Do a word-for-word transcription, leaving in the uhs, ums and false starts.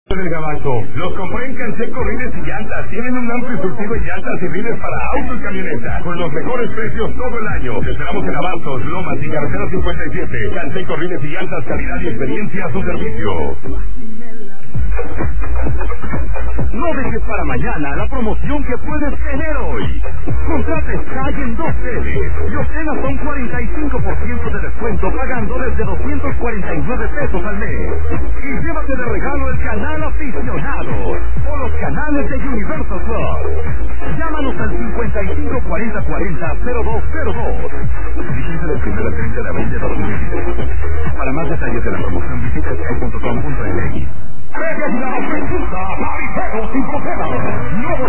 del Gabacho. Los compré en Canseco Rides y Llantas. Tienen un amplio surtido de llantas y rides para auto y camioneta, con los mejores precios todo el año. Te esperamos en Abastos, Lomas y Carretera cincuenta y siete. Canseco Rides y Llantas, calidad y experiencia a su servicio. No dejes para mañana la promoción que puedes tener hoy. Contrate Sky en dos sedes y obtén hasta un cuarenta y cinco por ciento de descuento pagando desde doscientos cuarenta y nueve pesos al mes. Y llévate de regalo el canal aficionado o los canales de Universal Club. Llámanos al cincuenta y cinco cuarenta cuarenta cero dos cero dos. Vigente del primero al treinta de abril de dos mil diez. Para más detalles de la promoción visita sky punto com punto m x.